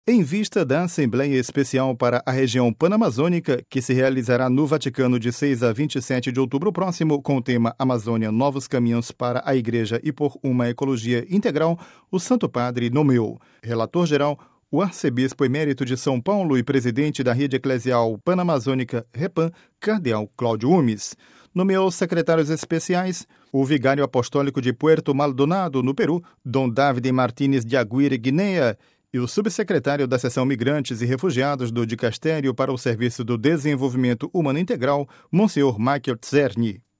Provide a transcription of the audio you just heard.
Em vista da Assembleia Especial para a Região Panamazônica, que se realizará no Vaticano de 6 a 27 de outubro próximo, com o tema Amazônia Novos Caminhos para a Igreja e por uma Ecologia Integral, o Santo Padre nomeou relator-geral o arcebispo emérito de São Paulo e presidente da Rede Eclesial Panamazônica, REPAM, cardeal Cláudio Umes. Nomeou secretários especiais o vigário apostólico de Puerto Maldonado, no Peru, Dom David Martínez de Aguirre, Guiné, e o subsecretário da Seção Migrantes e Refugiados do Dicastério para o Serviço do Desenvolvimento Humano Integral, Monsenhor Michael Czerny.